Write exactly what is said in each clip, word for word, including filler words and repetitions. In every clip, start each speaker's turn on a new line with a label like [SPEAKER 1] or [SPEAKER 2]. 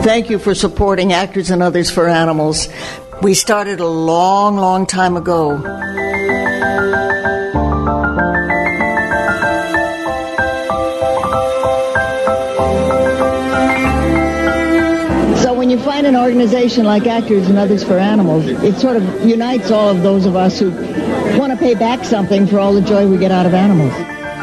[SPEAKER 1] Thank you for supporting Actors and Others for Animals. We started a long, long time ago. So when you find an organization like Actors and Others for Animals, it sort of unites all of those of us who want to pay back something for all the joy we get out of animals.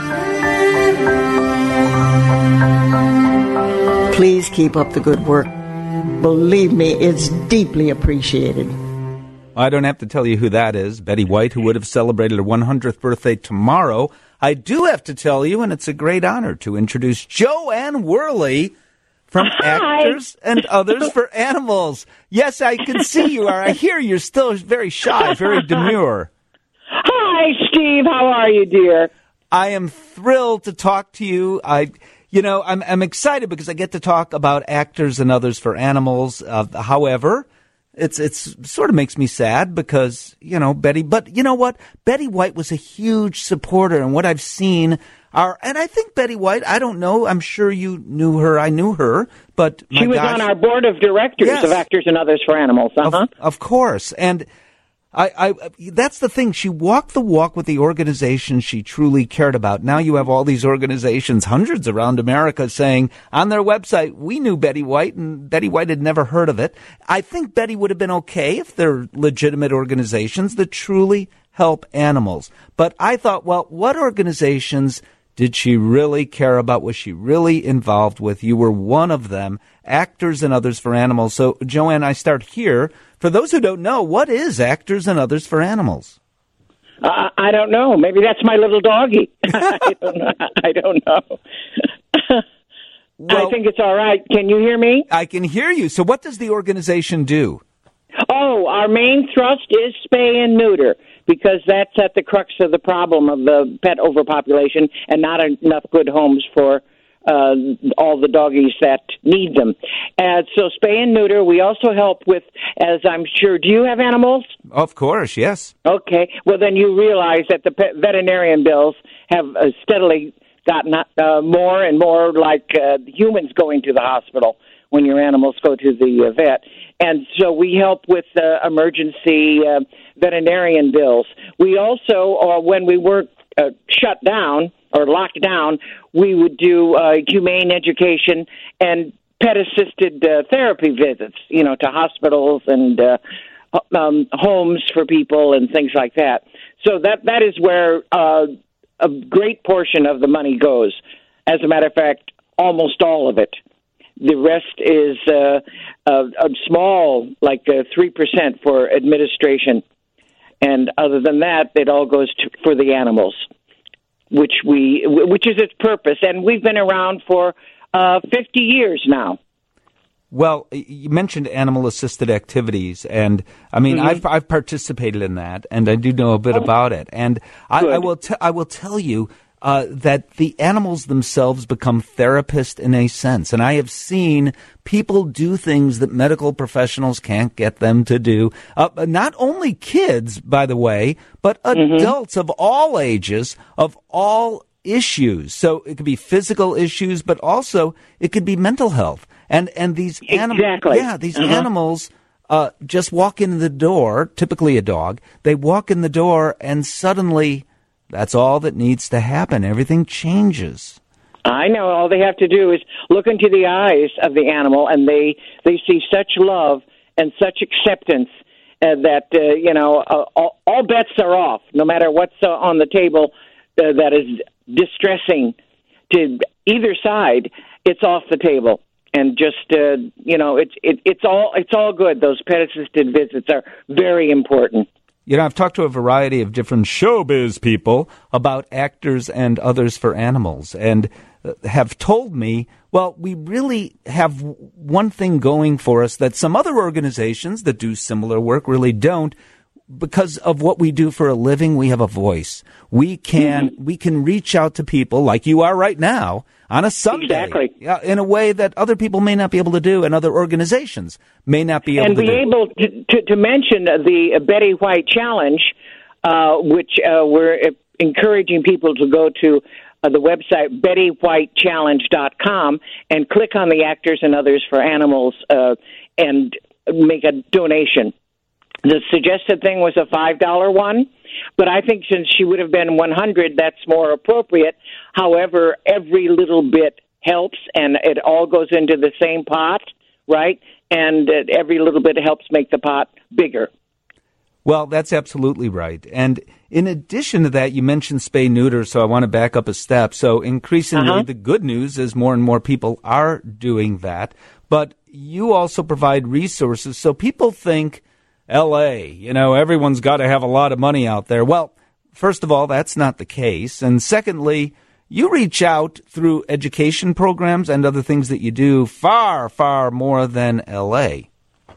[SPEAKER 1] Please keep up the good work. Believe me, it's deeply appreciated.
[SPEAKER 2] I don't have to tell you who that is, Betty White, who would have celebrated her one hundredth birthday tomorrow. I do have to tell you, and it's a great honor to introduce Joanne Worley from
[SPEAKER 3] Hi.
[SPEAKER 2] Actors and Others for Animals. Yes, I can see you are. I hear you're still very shy, very demure.
[SPEAKER 3] Hi, Steve. How are you, dear?
[SPEAKER 2] I am thrilled to talk to you. I... You know, I'm I'm excited because I get to talk about Actors and Others for Animals. Uh, however, it's it's sort of makes me sad because, you know, Betty. But you know what? Betty White was a huge supporter, and what I've seen are, and I think Betty White. I don't know. I'm sure you knew her. I knew her, but my
[SPEAKER 3] she was
[SPEAKER 2] gosh,
[SPEAKER 3] on our board of directors
[SPEAKER 2] yes.
[SPEAKER 3] of Actors and Others for Animals. Uh huh.
[SPEAKER 2] Of, of course, and. I, I, that's the thing. She walked the walk with the organization she truly cared about. Now you have all these organizations, hundreds around America, saying on their website, we knew Betty White, and Betty White had never heard of it. I think Betty would have been okay if they're legitimate organizations that truly help animals. But I thought, well, what organizations did she really care about? Was she really involved with? You were one of them, Actors and Others for Animals. So, Joanne, I start here. For those who don't know, what is Actors and Others for Animals?
[SPEAKER 3] Uh, I don't know. Maybe that's my little doggy. I don't know. I don't know.
[SPEAKER 2] Well,
[SPEAKER 3] I think it's all right. Can you hear me?
[SPEAKER 2] I can hear you. So what does the organization do?
[SPEAKER 3] Oh, our main thrust is spay and neuter, because that's at the crux of the problem of the pet overpopulation and not enough good homes for uh, all the doggies that need them. And so spay and neuter. We also help with, as I'm sure, do you have animals?
[SPEAKER 2] Of course, yes.
[SPEAKER 3] Okay. Well, then you realize that the pet veterinarian bills have uh, steadily gotten uh, more and more like uh, humans going to the hospital when your animals go to the uh, vet. And so we help with uh, emergency uh, veterinarian bills. We also, uh, when we were uh, shut down or locked down, we would do uh, humane education and pet-assisted uh, therapy visits, you know, to hospitals and uh, um, homes for people and things like that. So that that is where uh, a great portion of the money goes. As a matter of fact, almost all of it. The rest is uh, a, a small, like uh, three percent for administration. And other than that, it all goes to, for the animals, which we, which is its purpose. And we've been around for uh, fifty years now.
[SPEAKER 2] Well, you mentioned animal-assisted activities, and I mean, mm-hmm. I've I've participated in that, and I do know a bit oh. about it. And I, I will t- I will tell you. Uh, that the animals themselves become therapists in a sense. And I have seen people do things that medical professionals can't get them to do. Uh, not only kids, by the way, but mm-hmm. adults of all ages, of all issues. So it could be physical issues, but also it could be mental health. And and these animals,
[SPEAKER 3] exactly.
[SPEAKER 2] yeah, these
[SPEAKER 3] uh-huh.
[SPEAKER 2] animals uh, just walk in the door, typically a dog, they walk in the door and suddenly that's all that needs to happen. Everything changes.
[SPEAKER 3] I know. All they have to do is look into the eyes of the animal, and they, they see such love and such acceptance uh, that, uh, you know, uh, all, all bets are off. No matter what's uh, on the table uh, that is distressing to either side, it's off the table. And just, uh, you know, it's it, it's all it's all good. Those pet-assisted visits are very important.
[SPEAKER 2] You know, I've talked to a variety of different showbiz people about Actors and Others for Animals, and have told me, well, we really have one thing going for us that some other organizations that do similar work really don't. Because of what we do for a living, we have a voice. We can mm-hmm. we can reach out to people like you are right now on a Sunday,
[SPEAKER 3] exactly.
[SPEAKER 2] in a way that other people may not be able to do, and other organizations may not be able
[SPEAKER 3] and
[SPEAKER 2] to do.
[SPEAKER 3] And be able to, to, to mention the Betty White Challenge, uh, which uh, we're encouraging people to go to uh, the website betty white challenge dot com and click on the Actors and Others for Animals uh, and make a donation. The suggested thing was a five dollar one, but I think since she would have been one hundred, that's more appropriate. However, every little bit helps, and it all goes into the same pot, right? And uh, every little bit helps make the pot bigger.
[SPEAKER 2] Well, that's absolutely right. And in addition to that, you mentioned spay-neuter, so I want to back up a step. So increasingly, uh-huh. the good news is more and more people are doing that. But you also provide resources. So people think L A, you know, everyone's got to have a lot of money out there. Well, first of all, that's not the case. And secondly, you reach out through education programs and other things that you do far, far more than L A.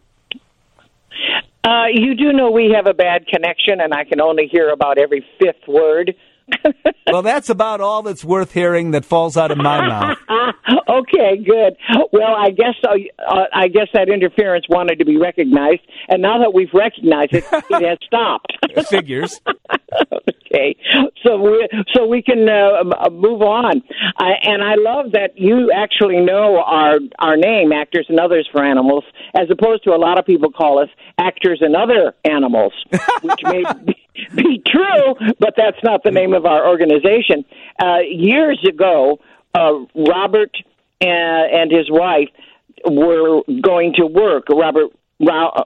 [SPEAKER 3] Uh, you do know we have a bad connection, and I can only hear about every fifth word.
[SPEAKER 2] Well, that's about all that's worth hearing that falls out of my mouth.
[SPEAKER 3] Okay, good. Well, I guess uh, I guess that interference wanted to be recognized, and now that we've recognized it, it has stopped.
[SPEAKER 2] Figures.
[SPEAKER 3] Okay, so we so we can uh, move on, uh, and I love that you actually know our our name, Actors and Others for Animals, as opposed to a lot of people call us Actors and Other Animals, which may be, be true, but that's not the name of our organization. Uh, years ago, uh, Robert and, and his wife were going to work. Robert Ra-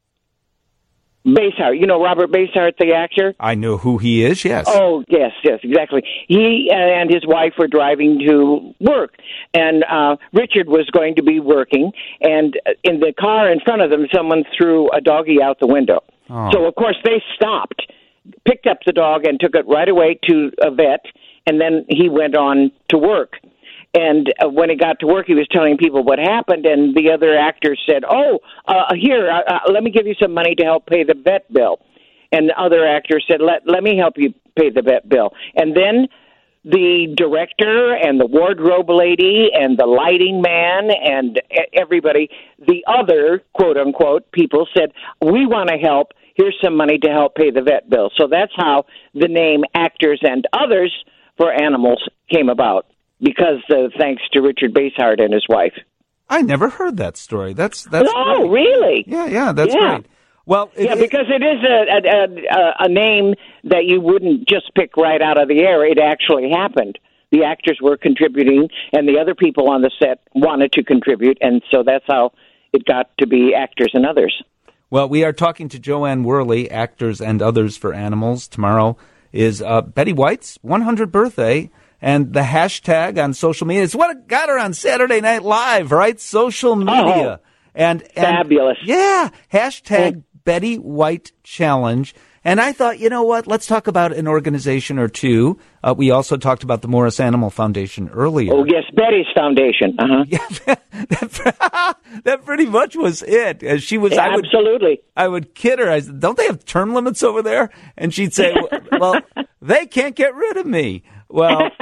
[SPEAKER 3] Basehart, you know Robert Basehart, the actor?
[SPEAKER 2] I know who he is, yes.
[SPEAKER 3] Oh, yes, yes, exactly. He and his wife were driving to work, and uh, Richard was going to be working, and in the car in front of them, someone threw a doggie out the window. Oh. So, of course, they stopped, picked up the dog, and took it right away to a vet, and then he went on to work. And uh, when he got to work, he was telling people what happened, and the other actors said, oh, uh, here, uh, uh, let me give you some money to help pay the vet bill. And the other actors said, let, let me help you pay the vet bill. And then the director and the wardrobe lady and the lighting man and everybody, the other, quote-unquote, people said, we want to help. Here's some money to help pay the vet bill. So that's how the name Actors and Others for Animals came about. Because uh, thanks to Richard Basehart and his wife.
[SPEAKER 2] I never heard that story. That's that's.
[SPEAKER 3] Oh,
[SPEAKER 2] great.
[SPEAKER 3] Really?
[SPEAKER 2] Yeah, yeah, that's
[SPEAKER 3] yeah.
[SPEAKER 2] great. Well, it,
[SPEAKER 3] yeah, because it is a, a a name that you wouldn't just pick right out of the air. It actually happened. The actors were contributing, and the other people on the set wanted to contribute, and so that's how it got to be Actors and Others.
[SPEAKER 2] Well, we are talking to Joanne Worley, Actors and Others for Animals. Tomorrow is uh, Betty White's one hundredth birthday. And the hashtag on social media is what got her on Saturday Night Live, right? Social media.
[SPEAKER 3] Oh,
[SPEAKER 2] and, and
[SPEAKER 3] fabulous.
[SPEAKER 2] Yeah. Hashtag yeah. Betty White Challenge. And I thought, you know what? Let's talk about an organization or two. Uh, we also talked about the Morris Animal Foundation earlier.
[SPEAKER 3] Oh, yes, Betty's Foundation. Uh-huh.
[SPEAKER 2] Yeah, that, that pretty much was it. As she was,
[SPEAKER 3] yeah,
[SPEAKER 2] I would,
[SPEAKER 3] absolutely.
[SPEAKER 2] I would kid her. I said, don't they have term limits over there? And she'd say, well, they can't get rid of me. Well,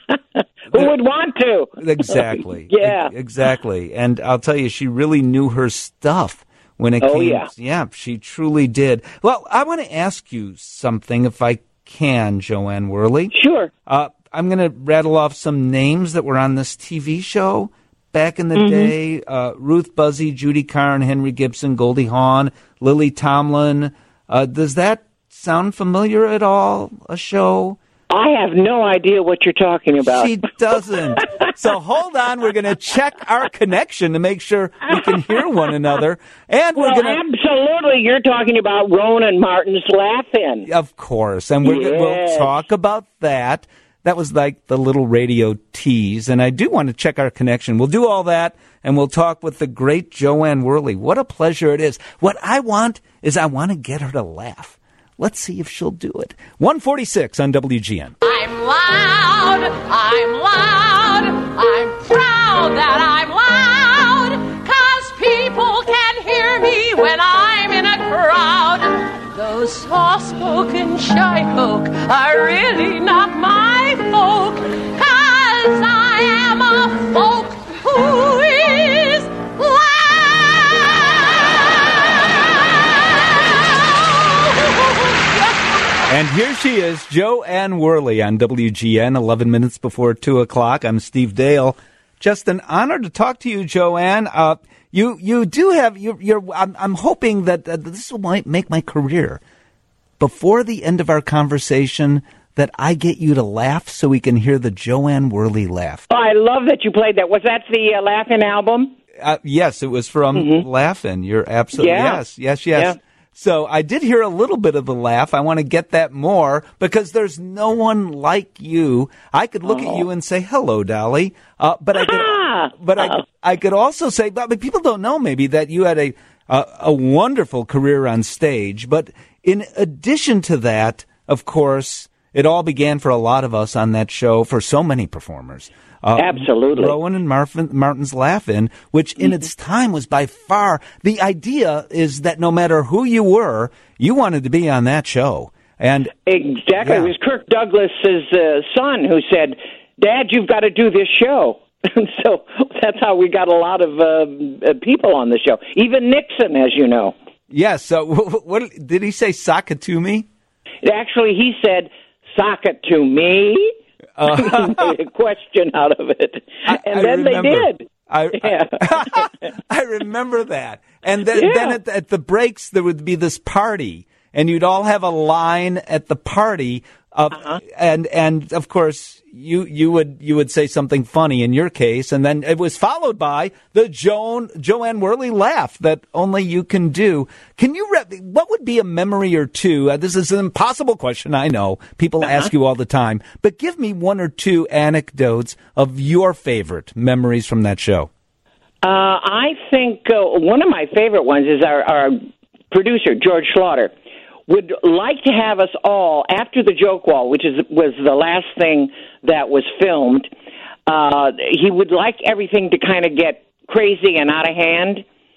[SPEAKER 3] who would want to?
[SPEAKER 2] Exactly.
[SPEAKER 3] Yeah.
[SPEAKER 2] Exactly. And I'll tell you, she really knew her stuff when it
[SPEAKER 3] oh,
[SPEAKER 2] came.
[SPEAKER 3] Yeah.
[SPEAKER 2] yeah, she truly did. Well, I want to ask you something, if I can, Joanne Worley.
[SPEAKER 3] Sure.
[SPEAKER 2] Uh, I'm going to rattle off some names that were on this T V show back in the mm-hmm. day. Uh, Ruth Buzzy, Judy Carn, Henry Gibson, Goldie Hawn, Lily Tomlin. Uh, does that sound familiar at all, a show?
[SPEAKER 3] I have no idea what you're talking about.
[SPEAKER 2] She doesn't. So hold on. We're going to check our connection to make sure we can hear one another. And we're
[SPEAKER 3] well,
[SPEAKER 2] going to
[SPEAKER 3] absolutely. You're talking about Ronan Martin's Laugh-In.
[SPEAKER 2] Of course. And we're
[SPEAKER 3] yes.
[SPEAKER 2] gonna, we'll talk about that. That was like the little radio tease. And I do want to check our connection. We'll do all that, and we'll talk with the great Joanne Worley. What a pleasure it is. What I want is I want to get her to laugh. Let's see if she'll do it. one forty-six on W G N.
[SPEAKER 4] I'm loud, I'm loud, I'm proud that I'm loud, 'cause people can hear me when I'm in a crowd. Those soft-spoken shy folk are really not my folk, 'cause I am a folk who is loud.
[SPEAKER 2] And Here she is, Joanne Worley on W G N, eleven minutes before two o'clock. I'm Steve Dale. Just an honor to talk to you, Joanne. Uh, you you do have, you're, you're I'm, I'm hoping that uh, this will might make my career. Before the end of our conversation, that I get you to laugh so we can hear the Joanne Worley laugh.
[SPEAKER 3] Oh, I love that you played that. Was that the uh, Laugh-In album?
[SPEAKER 2] Uh, yes, it was from mm-hmm. Laugh-In. You're absolutely,
[SPEAKER 3] yeah.
[SPEAKER 2] yes, yes, yes. Yeah. So I did hear a little bit of the laugh. I want to get that more because there's no one like you. I could look oh. at you and say, hello, Dolly. Uh, but I could, but I, I could also say, but people don't know maybe that you had a, a, a wonderful career on stage. But in addition to that, of course, it all began for a lot of us on that show, for so many performers. Uh,
[SPEAKER 3] Absolutely.
[SPEAKER 2] Rowan and Martin, Martin's Laugh-In, which in mm-hmm. its time was by far, the idea is that no matter who you were, you wanted to be on that show. And
[SPEAKER 3] Exactly. Yeah. It was Kirk Douglas's uh, son who said, Dad, you've got to do this show. And so that's how we got a lot of uh, people on the show. Even Nixon, as you know.
[SPEAKER 2] Yes. So what, what did he say, sock it to me?
[SPEAKER 3] Actually, he said, sock it to me. Uh, made a question out of it, and
[SPEAKER 2] I, I
[SPEAKER 3] then
[SPEAKER 2] remember.
[SPEAKER 3] they did.
[SPEAKER 2] I,
[SPEAKER 3] yeah.
[SPEAKER 2] I, I remember that. And then,
[SPEAKER 3] yeah.
[SPEAKER 2] then at, the, at the breaks, there would be this party, and you'd all have a line at the party. Of, uh-huh. And and of course, you you would you would say something funny in your case, and then it was followed by the Joan Joanne Worley laugh that only you can do. Can you? Re- what would be a memory or two? Uh, this is an impossible question, I know. People uh-huh. ask you all the time, but give me one or two anecdotes of your favorite memories from that show.
[SPEAKER 3] Uh, I think uh, one of my favorite ones is our, our producer George Schlatter would like to have us all, after the joke wall, which is was the last thing that was filmed, uh, he would like everything to kind of get crazy and out of hand.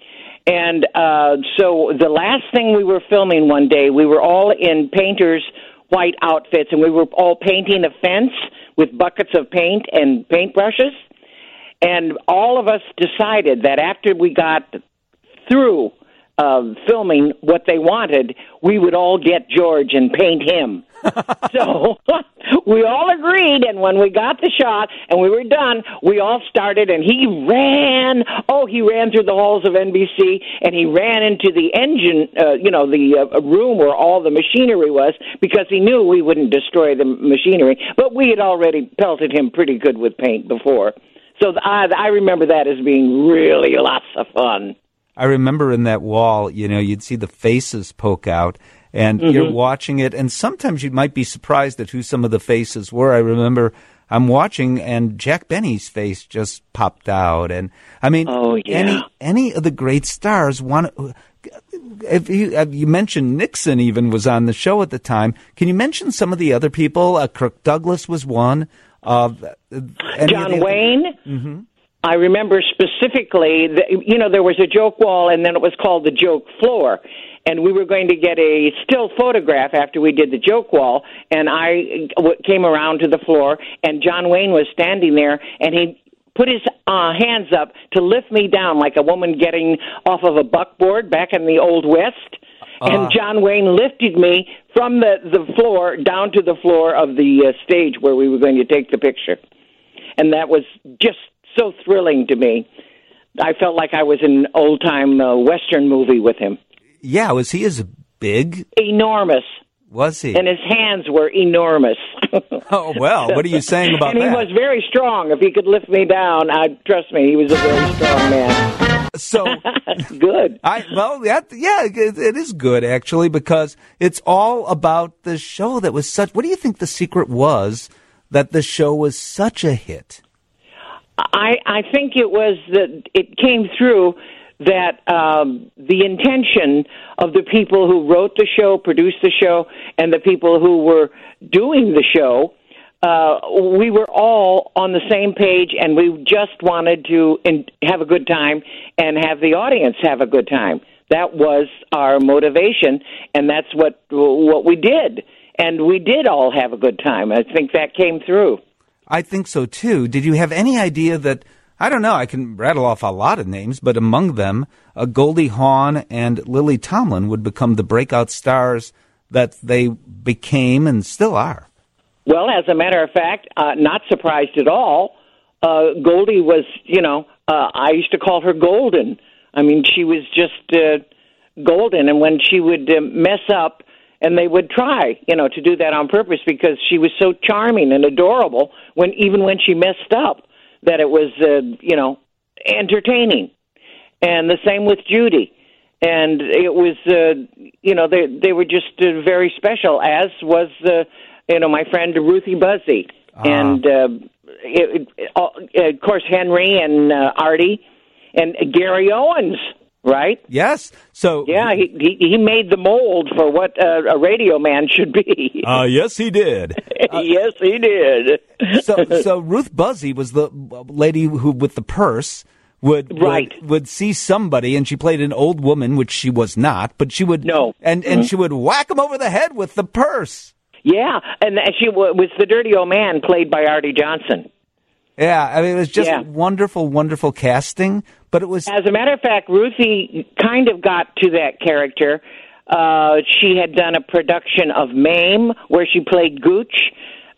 [SPEAKER 3] And uh, so the last thing we were filming one day, we were all in painters' white outfits, and we were all painting a fence with buckets of paint and paintbrushes. And all of us decided that after we got through Uh, filming what they wanted, we would all get George and paint him. So we all agreed, and when we got the shot and we were done, we all started, and he ran. Oh, he ran through the halls of N B C, and he ran into the engine, uh, you know, the uh, room where all the machinery was, because he knew we wouldn't destroy the machinery. But we had already pelted him pretty good with paint before. So I, I remember that as being really lots of fun.
[SPEAKER 2] I remember in that wall, you know, you'd see the faces poke out, and mm-hmm. you're watching it, and sometimes you might be surprised at who some of the faces were. I remember I'm watching, and Jack Benny's face just popped out, and I mean,
[SPEAKER 3] oh, yeah.
[SPEAKER 2] any any of the great stars want. If you, you mentioned Nixon even was on the show at the time. Can you mention some of the other people? Uh, Kirk Douglas was one. Uh,
[SPEAKER 3] John Wayne.
[SPEAKER 2] Mm-hmm.
[SPEAKER 3] I remember specifically, that, you know, there was a joke wall, and then it was called the joke floor. And we were going to get a still photograph after we did the joke wall, and I w- came around to the floor, and John Wayne was standing there, and he put his uh, hands up to lift me down like a woman getting off of a buckboard back in the Old West. Uh. And John Wayne lifted me from the, the floor down to the floor of the uh, stage where we were going to take the picture. And that was just so thrilling to me. I felt like I was in an old-time uh, Western movie with him.
[SPEAKER 2] Yeah, was he as big?
[SPEAKER 3] Enormous.
[SPEAKER 2] Was he?
[SPEAKER 3] And his hands were enormous.
[SPEAKER 2] Oh, well, what are you saying about
[SPEAKER 3] and
[SPEAKER 2] that?
[SPEAKER 3] And he was very strong. If he could lift me down, I trust me, he was a very strong man.
[SPEAKER 2] So
[SPEAKER 3] good.
[SPEAKER 2] I well, that, yeah, it, it is good, actually, because it's all about the show that was such... What do you think the secret was that the show was such a hit?
[SPEAKER 3] I, I think it was that it came through that um, the intention of the people who wrote the show, produced the show, and the people who were doing the show, uh, we were all on the same page, and we just wanted to in, have a good time and have the audience have a good time. That was our motivation, and that's what what we did. And we did all have a good time. I think that came through.
[SPEAKER 2] I think so, too. Did you have any idea that, I don't know, I can rattle off a lot of names, but among them, uh, Goldie Hawn and Lily Tomlin would become the breakout stars that they became and still are.
[SPEAKER 3] Well, as a matter of fact, uh, not surprised at all. Uh, Goldie was, you know, uh, I used to call her Golden. I mean, she was just uh, golden, and when she would uh, mess up, and they would try, you know, to do that on purpose because she was so charming and adorable when even when she messed up, that it was, uh, you know, entertaining. And the same with Judy. And it was, uh, you know, they they were just uh, very special, as was, uh, you know, my friend Ruthie Buzzy. Uh-huh. And, uh, it, it, uh, of course, Henry and uh, Artie and Gary Owens. Right?
[SPEAKER 2] Yes. So
[SPEAKER 3] yeah, he he, he made the mold for what uh, a radio man should be.
[SPEAKER 2] Uh, yes, he did.
[SPEAKER 3] Uh, yes, he did.
[SPEAKER 2] so, so Ruth Buzzy was the lady who, with the purse, would
[SPEAKER 3] right.
[SPEAKER 2] would, would see somebody, and she played an old woman, which she was not, but she would
[SPEAKER 3] no,
[SPEAKER 2] and
[SPEAKER 3] mm-hmm.
[SPEAKER 2] and she would whack him over the head with the purse.
[SPEAKER 3] Yeah, and she w- was the dirty old man, played by Artie Johnson.
[SPEAKER 2] Yeah, I mean, it was just
[SPEAKER 3] yeah.
[SPEAKER 2] wonderful, wonderful casting. But it was,
[SPEAKER 3] as a matter of fact, Ruthie kind of got to that character. Uh, she had done a production of Mame where she played Gooch.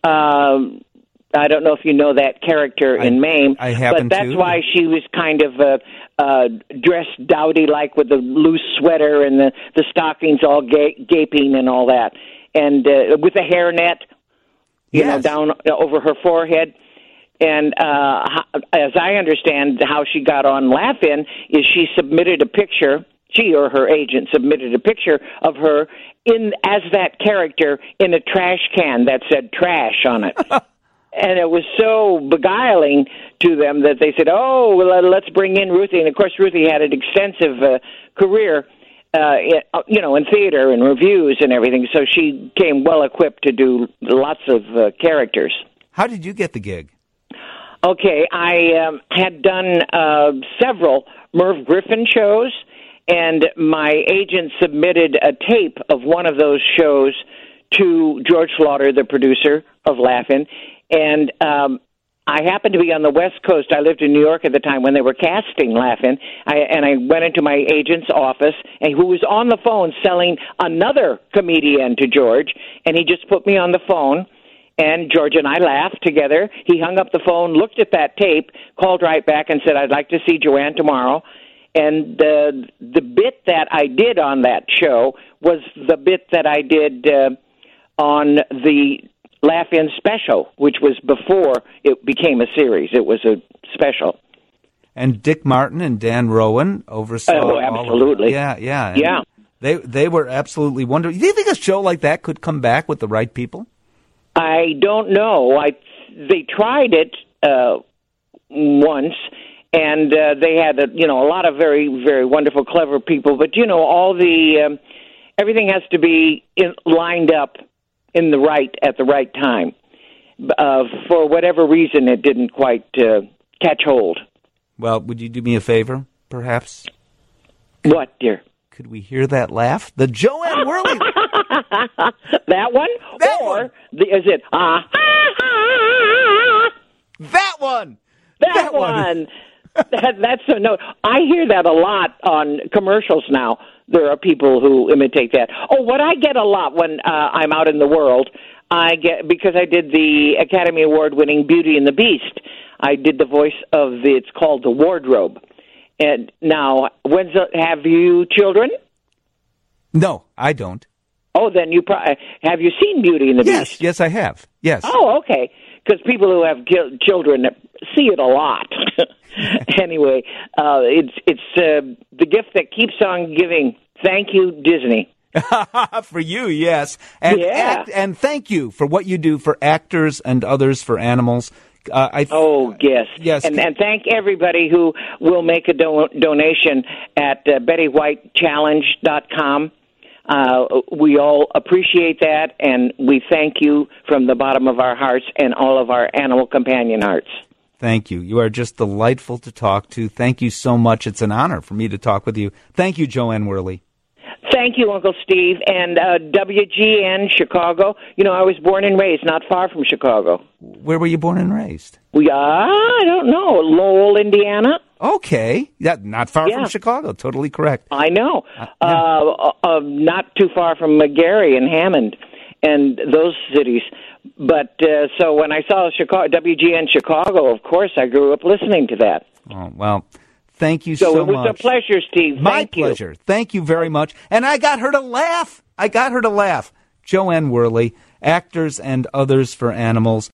[SPEAKER 3] Um, I don't know if you know that character
[SPEAKER 2] I,
[SPEAKER 3] in Mame,
[SPEAKER 2] I happen
[SPEAKER 3] but that's
[SPEAKER 2] to.
[SPEAKER 3] why she was kind of uh, uh, dressed dowdy-like with the loose sweater and the, the stockings all ga- gaping and all that, and uh, with a hairnet, you
[SPEAKER 2] yes.
[SPEAKER 3] know, down over her forehead. And uh, as I understand how she got on Laugh-In is she submitted a picture, she or her agent submitted a picture of her in as that character in a trash can that said trash on it. And it was so beguiling to them that they said, oh, well, let's bring in Ruthie. And, of course, Ruthie had an extensive uh, career, uh, in, you know, in theater and reviews and everything, so she came well-equipped to do lots of uh, characters.
[SPEAKER 2] How did you get the gig?
[SPEAKER 3] Okay, I um, had done uh, several Merv Griffin shows, and my agent submitted a tape of one of those shows to George Slaughter, the producer of Laugh-In, and um, I happened to be on the West Coast. I lived in New York at the time when they were casting Laugh-In, I, and I went into my agent's office, and who was on the phone selling another comedian to George, and he just put me on the phone. And George and I laughed together. He hung up the phone, looked at that tape, called right back and said, I'd like to see Joanne tomorrow. And uh, the bit that I did on that show was the bit that I did uh, on the Laugh-In special, which was before it became a series. It was a special.
[SPEAKER 2] And Dick Martin and Dan Rowan oversaw
[SPEAKER 3] Oh, absolutely.
[SPEAKER 2] All of it. Yeah, yeah.
[SPEAKER 3] And yeah.
[SPEAKER 2] They, they were absolutely wonderful. Do you think a show like that could come back with the right people?
[SPEAKER 3] I don't know. I they tried it uh, once, and uh, they had a, you know a lot of very very wonderful, clever people. But you know, all the um, everything has to be in, lined up in the right at the right time. Uh, for whatever reason, it didn't quite uh, catch hold.
[SPEAKER 2] Well, would you do me a favor, perhaps?
[SPEAKER 3] What, dear?
[SPEAKER 2] Could we hear that laugh? The Joanne Worley.
[SPEAKER 3] That one?
[SPEAKER 2] That
[SPEAKER 3] or
[SPEAKER 2] one.
[SPEAKER 3] The, is it, ah,
[SPEAKER 2] that one.
[SPEAKER 3] That,
[SPEAKER 2] that
[SPEAKER 3] one.
[SPEAKER 2] one.
[SPEAKER 3] that, that's a no. I hear that a lot on commercials now. There are people who imitate that. Oh, what I get a lot when uh, I'm out in the world, I get because I did the Academy Award-winning Beauty and the Beast. I did the voice of the. It's called The Wardrobe. And now, when's the, have you children?
[SPEAKER 2] No, I don't.
[SPEAKER 3] Oh, then you pro- have you seen Beauty and the
[SPEAKER 2] yes,
[SPEAKER 3] Beast?
[SPEAKER 2] Yes, I have. Yes.
[SPEAKER 3] Oh, okay. Because people who have ki- children see it a lot. Anyway, uh, it's it's uh, the gift that keeps on giving. Thank you, Disney.
[SPEAKER 2] For you, yes. And,
[SPEAKER 3] yeah.
[SPEAKER 2] act, and thank you for what you do for actors and others, for animals. Uh, I th-
[SPEAKER 3] oh, yes.
[SPEAKER 2] Yes.
[SPEAKER 3] And, and thank everybody who will make a do- donation at uh, Betty White Challenge dot com. Uh, we all appreciate that, and we thank you from the bottom of our hearts and all of our animal companion hearts.
[SPEAKER 2] Thank you. You are just delightful to talk to. Thank you so much. It's an honor for me to talk with you. Thank you, Joanne Worley.
[SPEAKER 3] Thank thank you, Uncle Steve. And uh, W G N Chicago. You know, I was born and raised not far from Chicago.
[SPEAKER 2] Where were you born and raised?
[SPEAKER 3] We, uh, I don't know, Lowell, Indiana.
[SPEAKER 2] Okay, that not far
[SPEAKER 3] Yeah.
[SPEAKER 2] from Chicago. Totally correct.
[SPEAKER 3] I know.
[SPEAKER 2] Uh,
[SPEAKER 3] Uh,
[SPEAKER 2] yeah.
[SPEAKER 3] uh, uh, not too far from Gary and Hammond and those cities. But uh, so when I saw Chicago, W G N Chicago, of course, I grew up listening to that.
[SPEAKER 2] Oh, well, thank you
[SPEAKER 3] So,
[SPEAKER 2] so,
[SPEAKER 3] it was
[SPEAKER 2] much.
[SPEAKER 3] a pleasure, Steve.
[SPEAKER 2] My
[SPEAKER 3] Thank you.
[SPEAKER 2] pleasure. Thank you very much. And I got her to laugh. I got her to laugh. Joanne Worley, Actors and Others for Animals.